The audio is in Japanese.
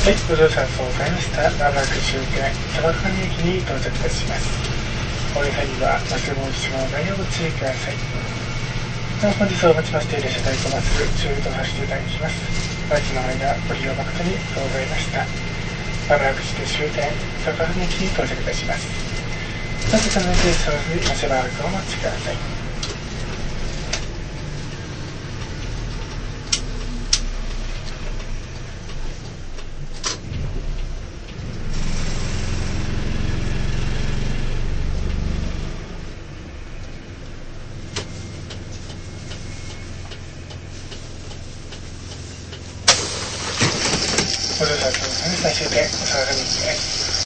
はい、ご乗車ありがとうございました。まもなく終点、佐賀上駅に到着いたします。お降り際には、バスの内側の内容をご注意ください。本日をもちまして、列車太鼓バス、終了とさせていただきます。お待ちの間、ご利用誠にありがとうございました。まもなくして終点、佐賀上駅に到着いたします。なぜかの停車をしばらくお待ちください。ご乗車ありがとうございました。終点、佐賀上駅です。